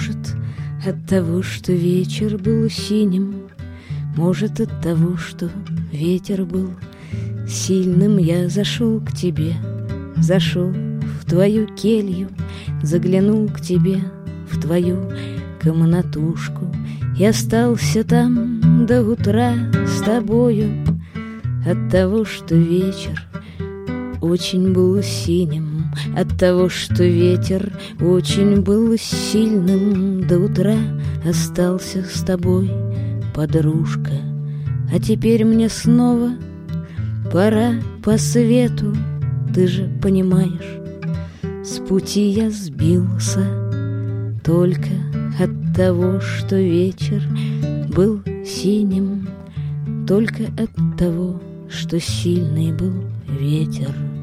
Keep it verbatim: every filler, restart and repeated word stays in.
Может, от того, что вечер был синим, может, от того, что ветер был сильным, я зашел к тебе, зашел в твою келью, заглянул к тебе в твою комнатушку и остался там до утра с тобою. От того, что вечер очень был синим, от того, что ветер очень был сильным, до утра остался с тобой, подружка. А теперь мне снова пора по свету, ты же понимаешь, с пути я сбился только от того, что вечер был синим, только от того, что сильный был ветер.